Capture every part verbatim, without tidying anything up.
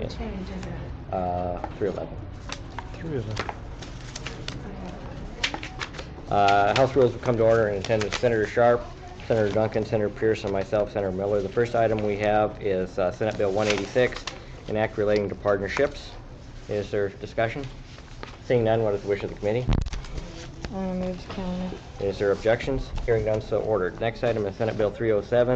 Yeah. change is it? Uh, three eleven. Three of them. Uh, House rules will come to order in attendance. Senator Sharp, Senator Duncan, Senator Pierce, and myself, Senator Miller. The first item we have is uh, Senate Bill one eighty-six, an act relating to partnerships. Is there discussion? Seeing none, what is the wish of the committee? I move to calendar. Is there objections? Hearing none, so ordered. Next item is Senate Bill three oh seven,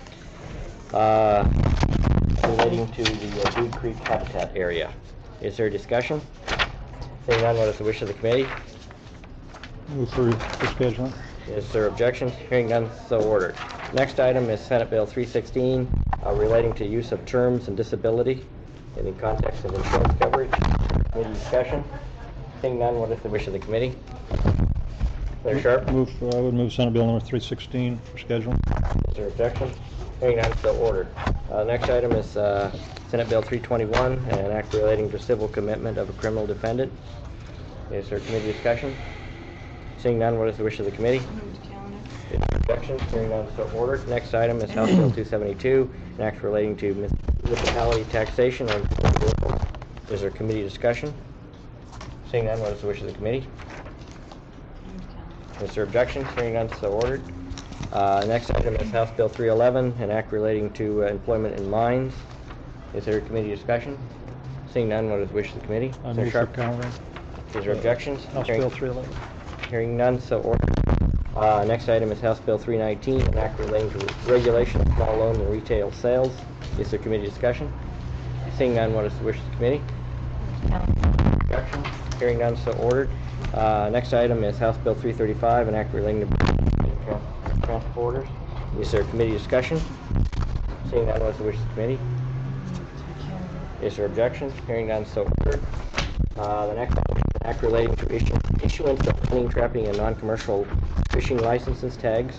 uh, relating to the uh, Dude Creek Habitat area. Is there discussion? Seeing none, what is the wish of the committee? Move for, for scheduling. Is there objections? Hearing none, so ordered. Next item is Senate Bill three sixteen, uh, relating to use of terms and disability in the context of insurance coverage. Committee discussion. Seeing none, what is the wish of the committee? Senator Sharp? Move, for- I would move Senate Bill number three sixteen for scheduling. Is there objection? Hearing none, so ordered. Uh, next item is uh, Senate Bill three twenty-one, an act relating to civil commitment of a criminal defendant. Is there committee discussion? Seeing none, what is the wish of the committee? Move to calendar. Is there objection? Hearing none, so ordered. Next item is House Bill two seventy-two, an act relating to municipality taxation on vehicles. Is there committee discussion? Seeing none, what is the wish of the committee? Move to calendar. Is there objection? Hearing none, so ordered. Uh, next item is House Bill three eleven, an act relating to uh, employment in mines. Is there committee discussion? Seeing none, what is the wish of the committee? I Senator move for Sharp? calendar. Is there objections? House Hearing- Bill three eleven. Hearing none, so ordered. Uh, next item is House Bill three nineteen, an act relating to regulation of small loan and retail sales. Is there committee discussion? Seeing none, what is the wish of the committee? Move to calendar. Objection? Hearing none, so ordered. Uh, next item is House Bill three thirty-five, an act relating to tra- transporters. Is there committee discussion? Seeing none, what is the wish of the committee? Move to calendar. Is there objection? Hearing none, so ordered. Uh, the next item is an act relating to issue, issuance of hunting, trapping, and non-commercial fishing licenses, tags.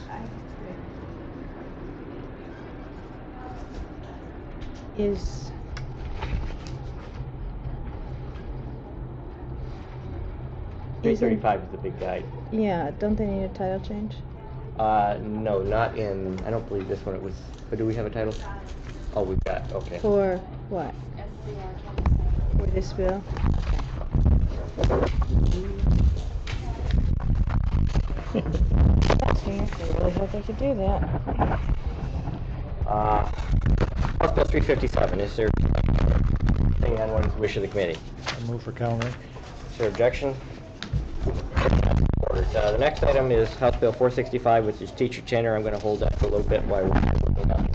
Is three Isn't- thirty-five is the big guide. yeah, don't they need a title change? Uh, no, not in, I don't believe this one it was, but do we have a title? Oh, we've got, okay. For what? For this bill? See, I really hope I could do that. Uh, House Bill three fifty-seven, is there, seeing none, what is the wish of the committee? I move for calendar. Is there objection? Ordered. Uh, the next item is House Bill four sixty-five, which is teacher tenure. I'm going to hold that for a little bit while we're looking up.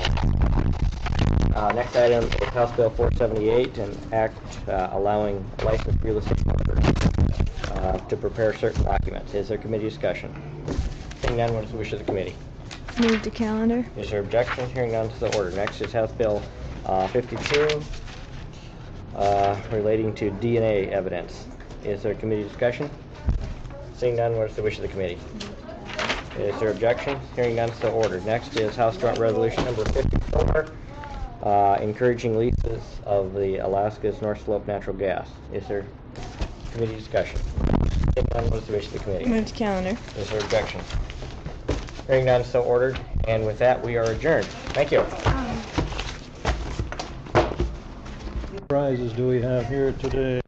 Uh, next item is House Bill four seventy-eight, an act uh, allowing licensed real estate brokers uh, to prepare certain documents. Is there committee discussion? Seeing none, what is the wish of the committee? Move to calendar. Is there objection? Hearing none, to the order. Next is House Bill uh, fifty-two, uh, relating to D N A evidence. Is there committee discussion? Seeing none, what is the wish of the committee? Is there objection? Hearing none, so ordered. Next is House Joint Resolution number fifty-four, uh, encouraging leases of the Alaska's North Slope natural gas. Is there committee discussion? Seeing none, what is the wish of the committee? Move to calendar. Is there objection? Hearing none, so ordered. And with that, we are adjourned. Thank you. Prizes do we have here today?